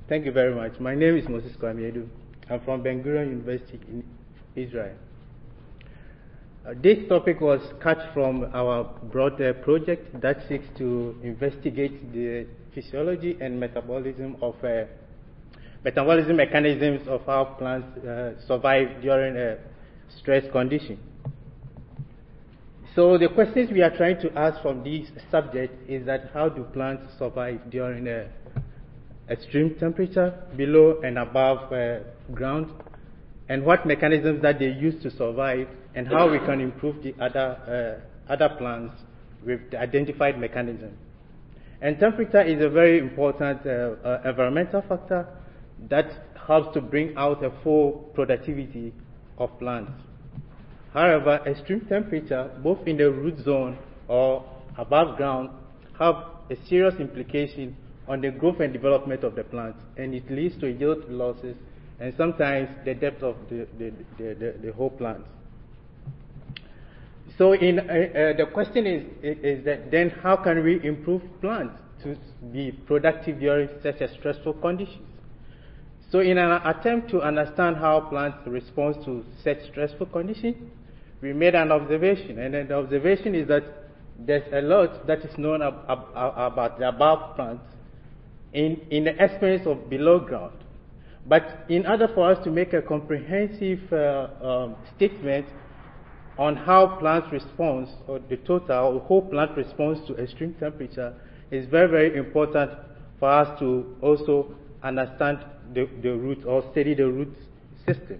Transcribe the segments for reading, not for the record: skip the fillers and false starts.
Thank you very much. My name is Moses Kwamiedu. I'm from Ben Gurion University in Israel. This topic was cut from our broader project that seeks to investigate the physiology and metabolism mechanisms of how plants survive during a stress condition. So the questions we are trying to ask from this subject is that how do plants survive during extreme temperature below and above ground, and what mechanisms that they use to survive, and how we can improve the other plants with the identified mechanism. And temperature is a very important environmental factor that helps to bring out a full productivity of plants. However, extreme temperature, both in the root zone or above ground, have a serious implication on the growth and development of the plant, and it leads to yield losses and sometimes the depth of the whole plant. So the question is that then how can we improve plants to be productive during such a stressful conditions? So in an attempt to understand how plants respond to such stressful conditions, we made an observation, and the observation is that there's a lot that is known about the above plants in the experience of below ground. But in order for us to make a comprehensive statement on how plants respond, or the total or whole plant response to extreme temperature, it's very, very important for us to also understand the root or study the root system.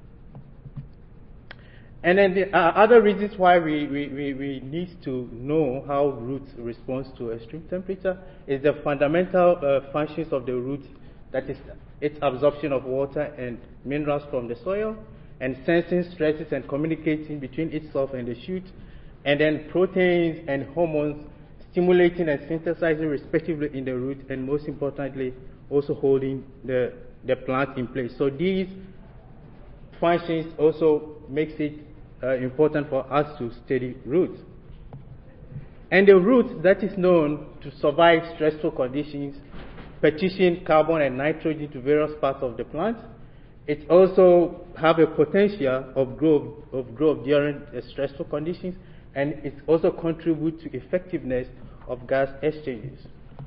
And then the other reasons why we need to know how roots respond to extreme temperature is the fundamental functions of the root, that is its absorption of water and minerals from the soil, and sensing stresses and communicating between itself and the shoot, and then proteins and hormones stimulating and synthesizing respectively in the root, and most importantly also holding the plant in place. So these functions also makes it important for us to study roots. And the root that is known to survive stressful conditions partition carbon and nitrogen to various parts of the plant. It also have a potential of growth during stressful conditions, and it also contributes to effectiveness of gas exchanges.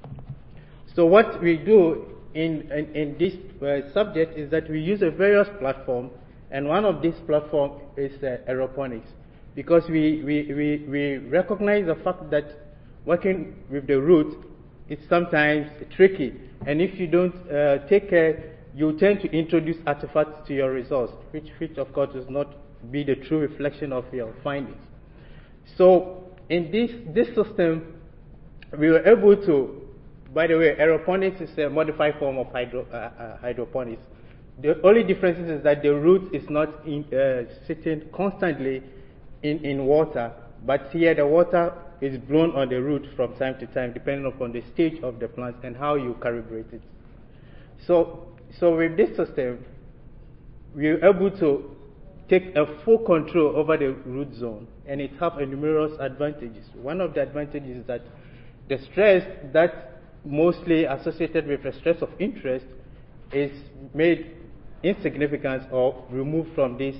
So what we do in this subject is that we use a various platform, and one of these platforms is aeroponics, because we recognize the fact that working with the root is sometimes tricky, and if you don't take care, you tend to introduce artifacts to your results, which of course does not be the true reflection of your findings. So in this system, we were able to, by the way, aeroponics is a modified form of hydroponics. The only difference is that the root is not sitting constantly in water, but here the water is blown on the root from time to time, depending upon the stage of the plant and how you calibrate it. So with this system, we are able to take a full control over the root zone, and it has numerous advantages. One of the advantages is that the stress that mostly associated with a stress of interest is made insignificant or removed from this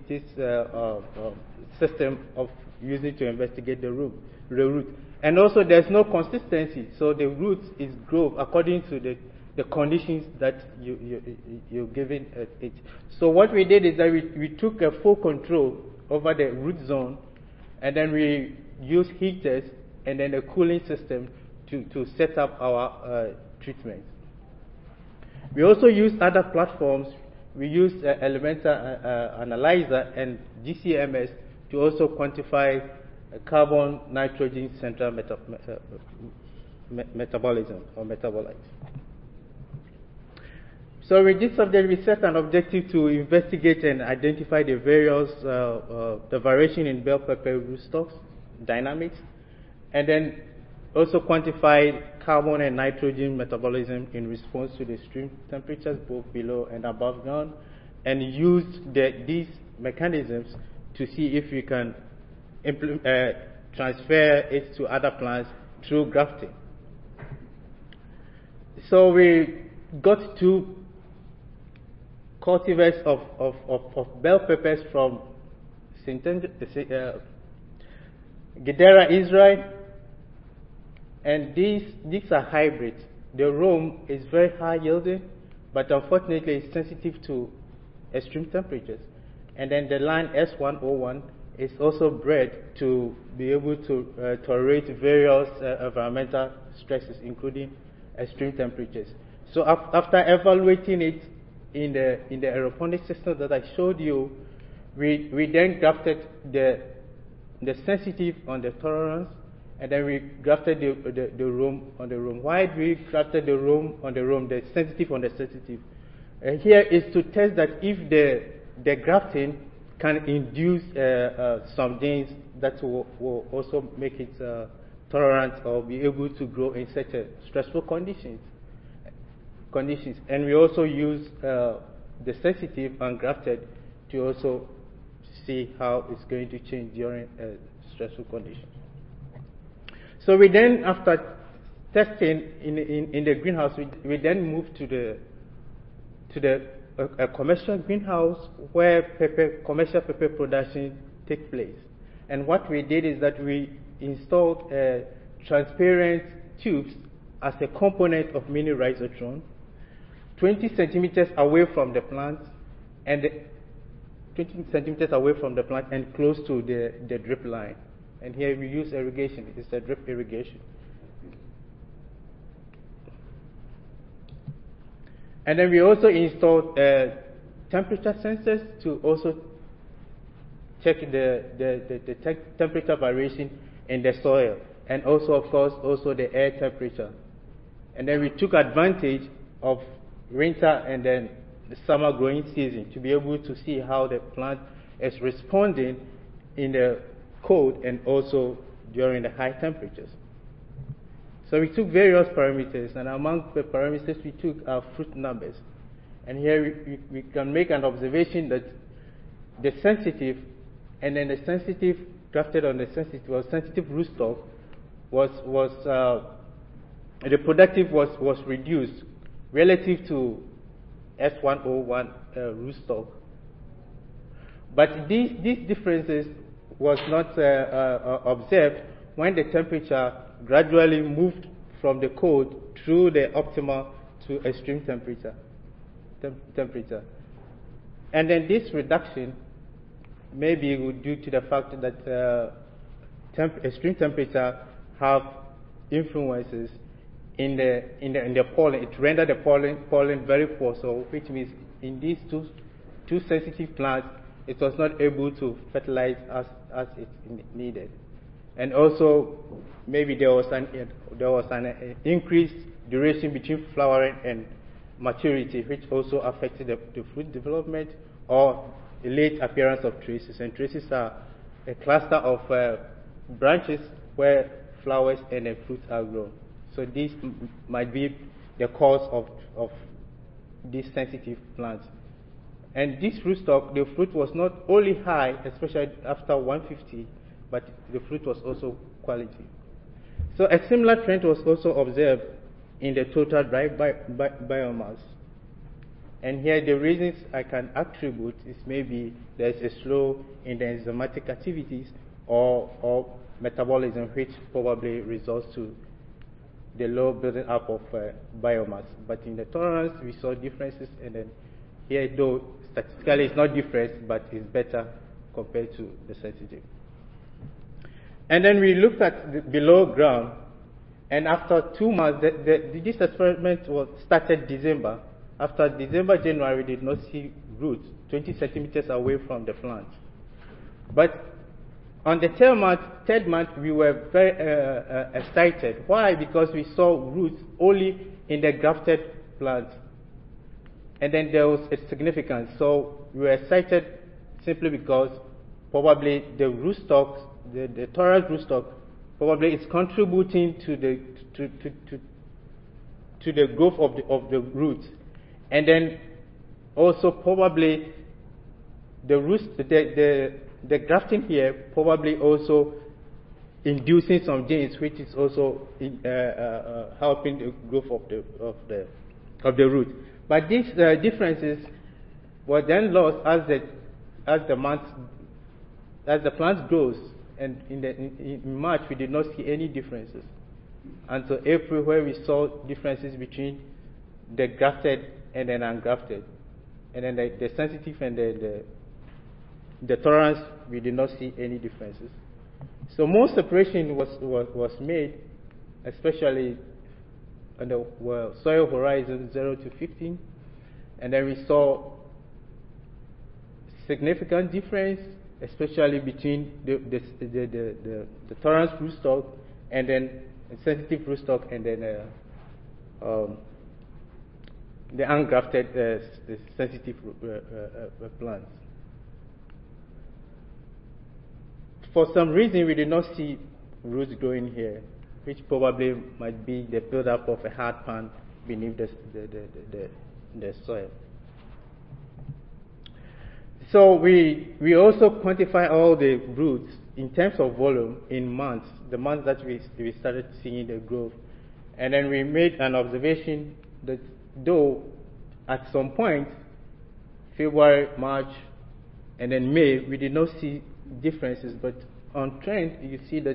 system of using to investigate the root. And also there's no consistency, so the root is grow according to the conditions that you're giving it. So what we did is that we took a full control over the root zone, and then we used heaters and then a cooling system to set up our treatment. We also use other platforms. We use elemental analyzer and GCMS to also quantify carbon nitrogen central metabolism or metabolites. So with this subject, we set an objective to investigate and identify the various the variation in bell pepper rootstocks dynamics, and then also quantify carbon and nitrogen metabolism in response to the extreme temperatures both below and above ground, and used these mechanisms to see if we can transfer it to other plants through grafting. So we got 2 cultivars of bell peppers from Gedera, Israel, and these are hybrids. The Rome is very high yielding, but unfortunately it's sensitive to extreme temperatures. And then the line S101 is also bred to be able to tolerate various environmental stresses, including extreme temperatures. So after evaluating it in the aeroponic system that I showed you, we then grafted the sensitive on the tolerance, and then we grafted the Rome on the Rome. Why do we grafted the Rome on the Rome, the sensitive on the sensitive? Here is to test that if the grafting can induce some genes that will also make it tolerant or be able to grow in such a stressful conditions. And we also use the sensitive and grafted to also see how it's going to change during stressful conditions. So we then, after testing in the greenhouse, we then moved to the commercial greenhouse where commercial pepper production takes place. And what we did is that we installed transparent tubes as a component of mini rhizotron, 20 centimeters away from the plant, and 20 centimeters away from the plant and close to the drip line. And here we use irrigation. It's a drip irrigation. And then we also installed temperature sensors to also check the temperature variation in the soil, and also, of course, also the air temperature. And then we took advantage of winter and then the summer growing season to be able to see how the plant is responding in the cold and also during the high temperatures. So we took various parameters, and among the parameters we took are fruit numbers. And here we can make an observation that the sensitive, and then the sensitive grafted on the sensitive, or sensitive rootstock the productive was reduced relative to S101 rootstock. But these differences was not observed when the temperature gradually moved from the cold through the optimal to extreme temperature. And then this reduction may be due to the fact that extreme temperature have influences in the pollen. It rendered the pollen very poor, so which means in these two sensitive plants, it was not able to fertilize as it needed. And also, maybe there was an increased duration between flowering and maturity, which also affected the fruit development or the late appearance of traces. And traces are a cluster of branches where flowers and the fruits are grown. So this might be the cause of these sensitive plants. And this rootstock, the fruit was not only high, especially after 150, but the fruit was also quality. So a similar trend was also observed in the total dry biomass. And here the reasons I can attribute is maybe there's a slow in the enzymatic activities or metabolism, which probably results to the low building up of biomass. But in the tolerance, we saw differences, and then here, though statistically it's not different, but it's better compared to the sensitive. And then we looked at the below ground, and after 2 months, this experiment was started December. After December, January, we did not see roots 20 centimeters away from the plant. But on the third month, we were very excited. Why? Because we saw roots only in the grafted plant. And then there was a significance. So we were excited simply because probably the rootstock, the tolerant rootstock, probably is contributing to the growth of the roots. And then also probably the roots, the grafting here probably also inducing some genes, which is also helping the growth of of the root. But these differences were then lost as the plant grows, and in March we did not see any differences until April, where we saw differences between the grafted and then ungrafted, and then the sensitive and the tolerance, we did not see any differences. So more separation was made, especially on the soil horizon 0 to 15, and then we saw significant difference, especially between the tolerance rootstock and then sensitive rootstock, and then the ungrafted the sensitive plants. For some reason, we did not see roots growing here, which probably might be the buildup of a hard pan beneath the soil. So we also quantify all the roots in terms of volume in months, the months that we started seeing the growth. And then we made an observation that though at some point, February, March, and then May, we did not see differences, but on trend, you see that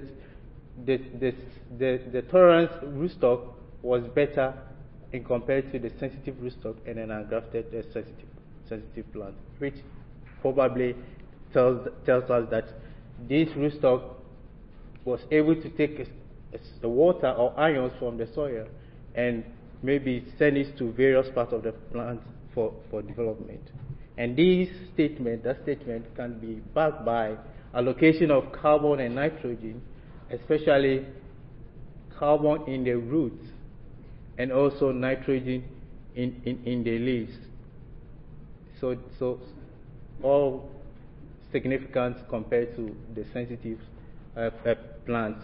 the tolerance rootstock was better in compared to the sensitive rootstock and then ungrafted sensitive plant, which probably tells us that this rootstock was able to take the water or ions from the soil and maybe send it to various parts of the plant for development. And that statement can be backed by allocation of carbon and nitrogen, especially carbon in the roots and also nitrogen in the leaves. So all significant compared to the sensitive plants.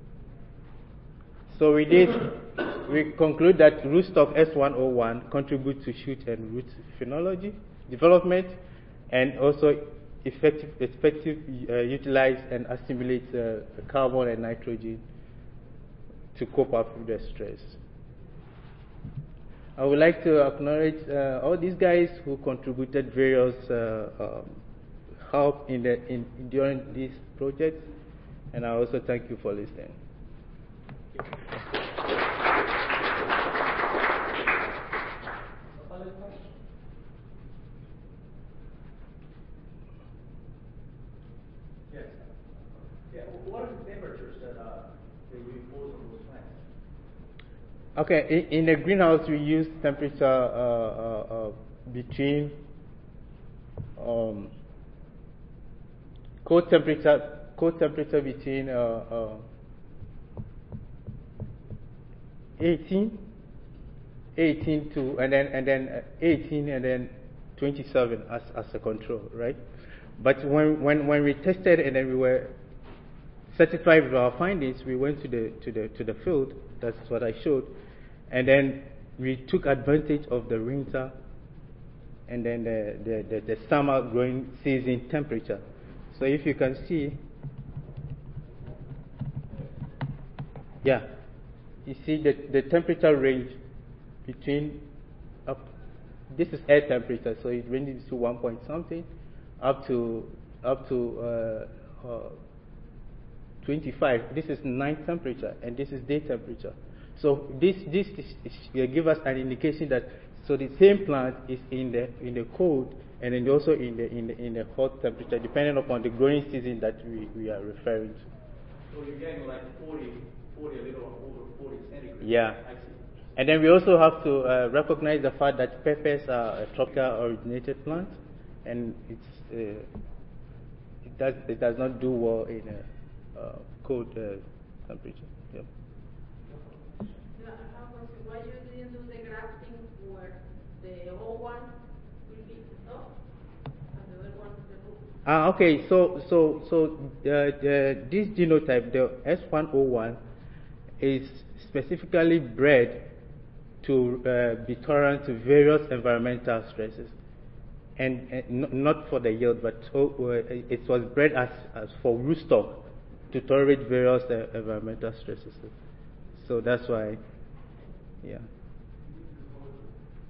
So we conclude that rootstock S101 contributes to shoot and root phenology development, and also effective utilize and assimilate carbon and nitrogen to cope up with the stress. I would like to acknowledge all these guys who contributed various help during this project, and I also thank you for listening. Yes. Yeah. What are the temperatures that you impose on those plants? Okay. In the greenhouse, we use temperature between cold temperature between 18 to and then 18 and then 27 as a control, right? But when we tested and then we were satisfied with our findings, we went to the field. That's what I showed, and then we took advantage of the winter and then the summer growing season temperature. So if you can see, yeah, you see the temperature range between this is air temperature, so it ranges to 1 point something up to 25. This is night temperature, and this is day temperature. So this give us an indication that the same plant is in the cold and then also in the hot temperature, depending upon the growing season that we are referring to. So you're getting like 40 a little over 40 centigrade. Yeah. I see. And then we also have to recognize the fact that peppers are a tropical originated plant, and it does not do well in a cold temperature. Yep. Why you didn't do the grafting where the old one will be top and the other one the root? Okay. So this genotype, the S101, is specifically bred to be tolerant to various environmental stresses, and not for the yield, but it was bred as for rootstock to tolerate various environmental stresses. So that's why, yeah.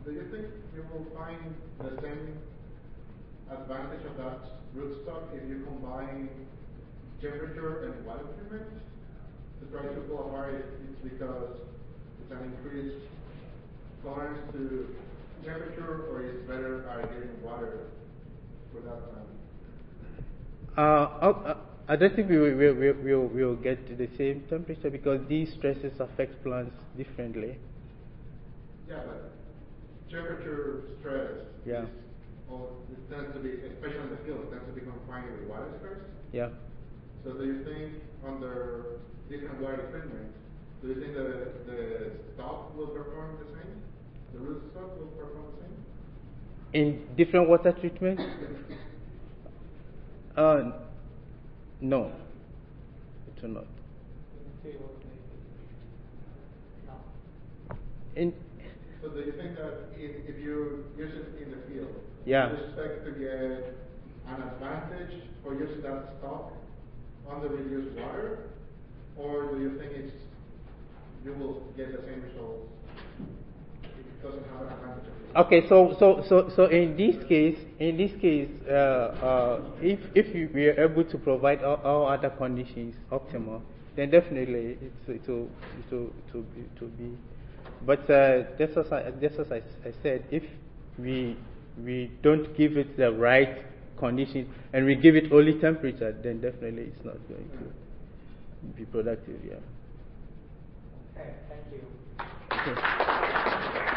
Do you think you will find the same advantage of that rootstock if you combine temperature and water treatment to try to pull apart it? It's because it's an increased tolerance to temperature, or it's better getting water for that plant? I don't think we'll get to the same temperature because these stresses affect plants differently. Yeah, but temperature stress Yeah. it tends to be, especially in the field, it tends to be confined with water stress. Yeah. So do you think under different water treatment, do you think the stock will perform the same? The root stock will perform the same? In different water treatment? No, it will not. In So do you think that if you use it in the field, Yeah. you expect to get an advantage for using that stock on the reduced water, or do you think you will get the same results if it doesn't have an advantage of it? Okay, so in this case, if we are able to provide all other conditions optimal, then definitely it will be. But just as I said, if we don't give it the right conditions and we give it only temperature, then definitely it's not going to be productive. Yeah. Okay, thank you. Okay.